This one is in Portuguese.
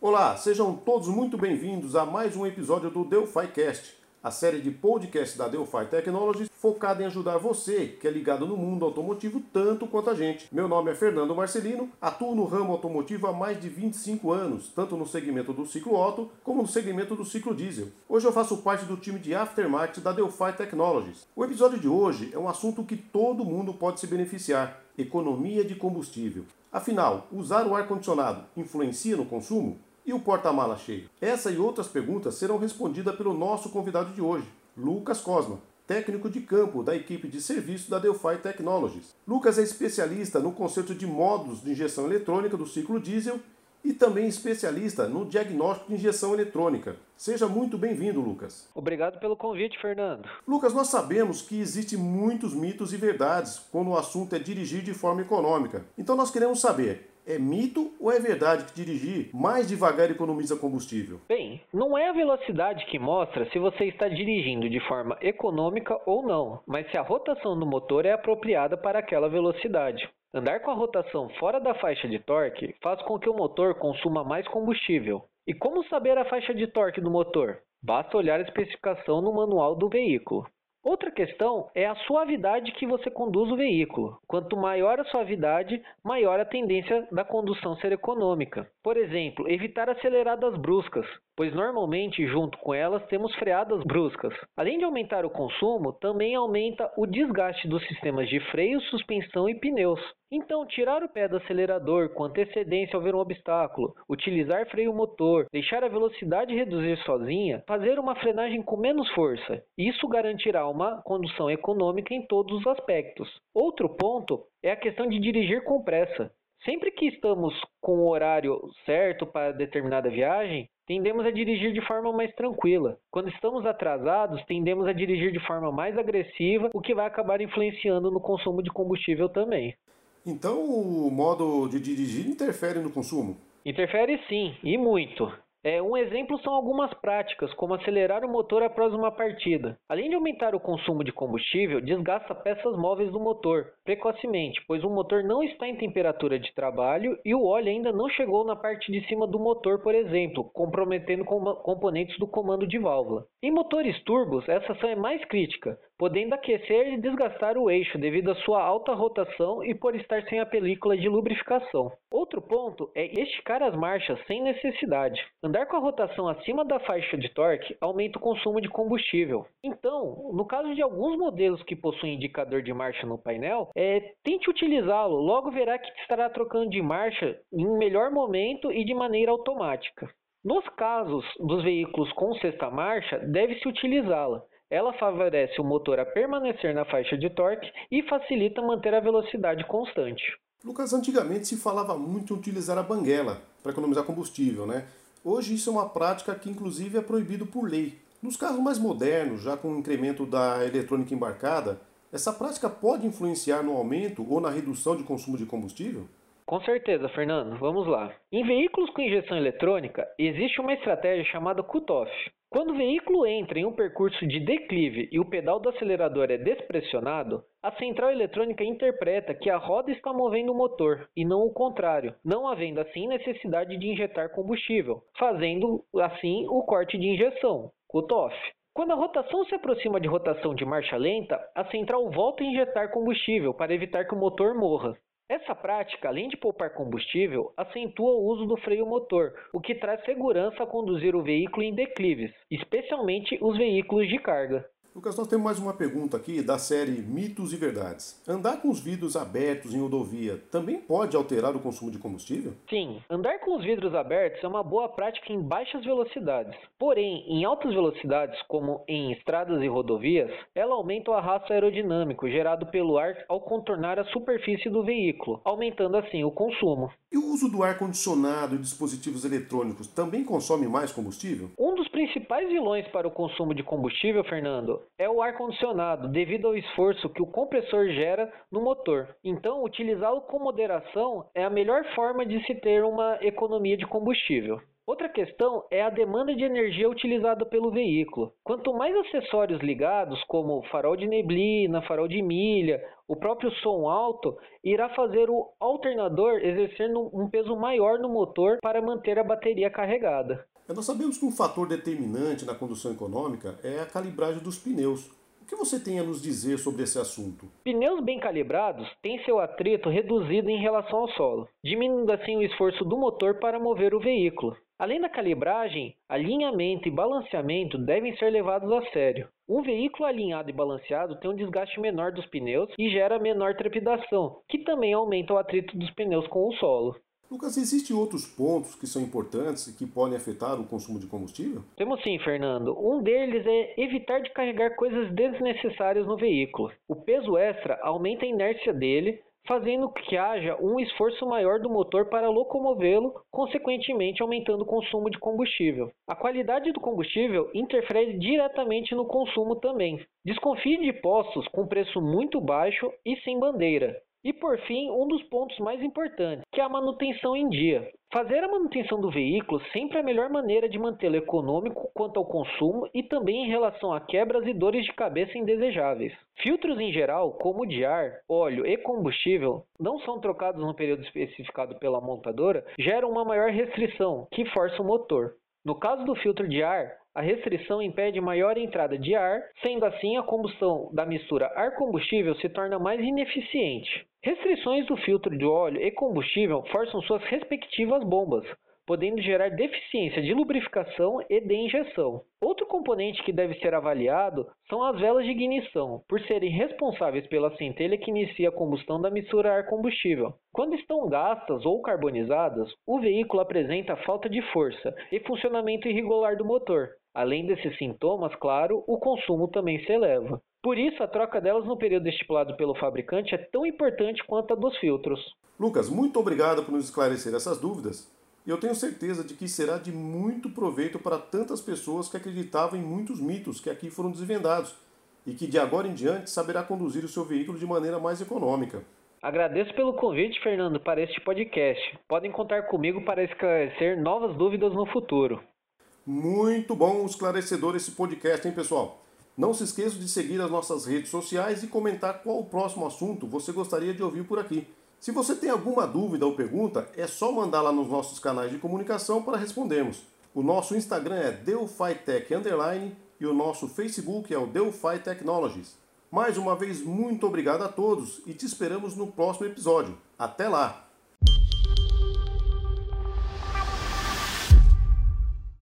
Olá, sejam todos muito bem-vindos a mais um episódio do DelphiCast, a série de podcasts da Delphi Technologies focada em ajudar você que é ligado no mundo automotivo tanto quanto a gente. Meu nome é Fernando Marcelino, atuo no ramo automotivo há mais de 25 anos, tanto no segmento do ciclo Otto como no segmento do ciclo diesel. Hoje eu faço parte do time de Aftermarket da Delphi Technologies. O episódio de hoje é um assunto que todo mundo pode se beneficiar: economia de combustível. Afinal, usar o ar-condicionado influencia no consumo? E o porta-mala cheio? Essa e outras perguntas serão respondidas pelo nosso convidado de hoje, Lucas Cosma, técnico de campo da equipe de serviço da Delphi Technologies. Lucas é especialista no conserto de módulos de injeção eletrônica do ciclo diesel e também especialista no diagnóstico de injeção eletrônica. Seja muito bem-vindo, Lucas. Obrigado pelo convite, Fernando. Lucas, nós sabemos que existem muitos mitos e verdades quando o assunto é dirigir de forma econômica. Então nós queremos saber: é mito ou é verdade que dirigir mais devagar economiza combustível? Bem, não é a velocidade que mostra se você está dirigindo de forma econômica ou não, mas se a rotação do motor é apropriada para aquela velocidade. Andar com a rotação fora da faixa de torque faz com que o motor consuma mais combustível. E como saber a faixa de torque do motor? Basta olhar a especificação no manual do veículo. Outra questão é a suavidade que você conduz o veículo. Quanto maior a suavidade, maior a tendência da condução ser econômica. Por exemplo, evitar aceleradas bruscas, pois normalmente junto com elas temos freadas bruscas. Além de aumentar o consumo, também aumenta o desgaste dos sistemas de freio, suspensão e pneus. Então, tirar o pé do acelerador com antecedência ao ver um obstáculo, utilizar freio motor, deixar a velocidade reduzir sozinha, fazer uma frenagem com menos força. Isso garantirá uma condução econômica em todos os aspectos. Outro ponto é a questão de dirigir com pressa. Sempre que estamos com o horário certo para determinada viagem, tendemos a dirigir de forma mais tranquila. Quando estamos atrasados, tendemos a dirigir de forma mais agressiva, o que vai acabar influenciando no consumo de combustível também. Então o modo de dirigir interfere no consumo? Interfere sim, e muito. Um exemplo são algumas práticas, como acelerar o motor após uma partida. Além de aumentar o consumo de combustível, desgasta peças móveis do motor precocemente, pois o motor não está em temperatura de trabalho e o óleo ainda não chegou na parte de cima do motor, por exemplo, comprometendo componentes do comando de válvula. Em motores turbos, essa ação é mais crítica, podendo aquecer e desgastar o eixo devido à sua alta rotação e por estar sem a película de lubrificação. Outro ponto é esticar as marchas sem necessidade. Andar com a rotação acima da faixa de torque aumenta o consumo de combustível. Então, no caso de alguns modelos que possuem indicador de marcha no painel, tente utilizá-lo, logo verá que estará trocando de marcha em um melhor momento e de maneira automática. Nos casos dos veículos com sexta marcha, deve-se utilizá-la. Ela favorece o motor a permanecer na faixa de torque e facilita manter a velocidade constante. Lucas, antigamente se falava muito em utilizar a banguela para economizar combustível, né? Hoje isso é uma prática que inclusive é proibido por lei. Nos carros mais modernos, já com o incremento da eletrônica embarcada, essa prática pode influenciar no aumento ou na redução de consumo de combustível? Com certeza, Fernando. Vamos lá. Em veículos com injeção eletrônica, existe uma estratégia chamada cut-off. Quando o veículo entra em um percurso de declive e o pedal do acelerador é despressionado, a central eletrônica interpreta que a roda está movendo o motor, e não o contrário, não havendo assim necessidade de injetar combustível, fazendo assim o corte de injeção, cut-off. Quando a rotação se aproxima de rotação de marcha lenta, a central volta a injetar combustível para evitar que o motor morra. Essa prática, além de poupar combustível, acentua o uso do freio motor, o que traz segurança a conduzir o veículo em declives, especialmente os veículos de carga. Lucas, nós temos mais uma pergunta aqui da série Mitos e Verdades. Andar com os vidros abertos em rodovia também pode alterar o consumo de combustível? Sim, andar com os vidros abertos é uma boa prática em baixas velocidades. Porém, em altas velocidades, como em estradas e rodovias, ela aumenta o arrasto aerodinâmico gerado pelo ar ao contornar a superfície do veículo, aumentando assim o consumo. E o uso do ar-condicionado e dispositivos eletrônicos também consome mais combustível? Um dos principais vilões para o consumo de combustível, Fernando, é o ar-condicionado, devido ao esforço que o compressor gera no motor. Então, utilizá-lo com moderação é a melhor forma de se ter uma economia de combustível. Outra questão é a demanda de energia utilizada pelo veículo. Quanto mais acessórios ligados, como farol de neblina, farol de milha, o próprio som alto, irá fazer o alternador exercer um peso maior no motor para manter a bateria carregada. Nós sabemos que um fator determinante na condução econômica é a calibragem dos pneus. O que você tem a nos dizer sobre esse assunto? Pneus bem calibrados têm seu atrito reduzido em relação ao solo, diminuindo assim o esforço do motor para mover o veículo. Além da calibragem, alinhamento e balanceamento devem ser levados a sério. Um veículo alinhado e balanceado tem um desgaste menor dos pneus e gera menor trepidação, que também aumenta o atrito dos pneus com o solo. Lucas, existem outros pontos que são importantes e que podem afetar o consumo de combustível? Temos sim, Fernando. Um deles é evitar de carregar coisas desnecessárias no veículo. O peso extra aumenta a inércia dele, fazendo que haja um esforço maior do motor para locomovê-lo, consequentemente aumentando o consumo de combustível. A qualidade do combustível interfere diretamente no consumo também. Desconfie de postos com preço muito baixo e sem bandeira. E por fim, um dos pontos mais importantes, que é a manutenção em dia. Fazer a manutenção do veículo sempre é a melhor maneira de mantê-lo econômico quanto ao consumo e também em relação a quebras e dores de cabeça indesejáveis. Filtros em geral, como o de ar, óleo e combustível, não são trocados no período especificado pela montadora, geram uma maior restrição, que força o motor. No caso do filtro de ar, a restrição impede maior entrada de ar, sendo assim a combustão da mistura ar-combustível se torna mais ineficiente. Restrições do filtro de óleo e combustível forçam suas respectivas bombas, podendo gerar deficiência de lubrificação e de injeção. Outro componente que deve ser avaliado são as velas de ignição, por serem responsáveis pela centelha que inicia a combustão da mistura ar-combustível. Quando estão gastas ou carbonizadas, o veículo apresenta falta de força e funcionamento irregular do motor. Além desses sintomas, claro, o consumo também se eleva. Por isso, a troca delas no período estipulado pelo fabricante é tão importante quanto a dos filtros. Lucas, muito obrigado por nos esclarecer essas dúvidas. E eu tenho certeza de que será de muito proveito para tantas pessoas que acreditavam em muitos mitos que aqui foram desvendados e que de agora em diante saberá conduzir o seu veículo de maneira mais econômica. Agradeço pelo convite, Fernando, para este podcast. Podem contar comigo para esclarecer novas dúvidas no futuro. Muito bom, esclarecedor esse podcast, hein, pessoal? Não se esqueça de seguir as nossas redes sociais e comentar qual o próximo assunto você gostaria de ouvir por aqui. Se você tem alguma dúvida ou pergunta, é só mandar lá nos nossos canais de comunicação para respondermos. O nosso Instagram é DelphiTech_ e o nosso Facebook é o Delphi Technologies. Mais uma vez, muito obrigado a todos e te esperamos no próximo episódio. Até lá!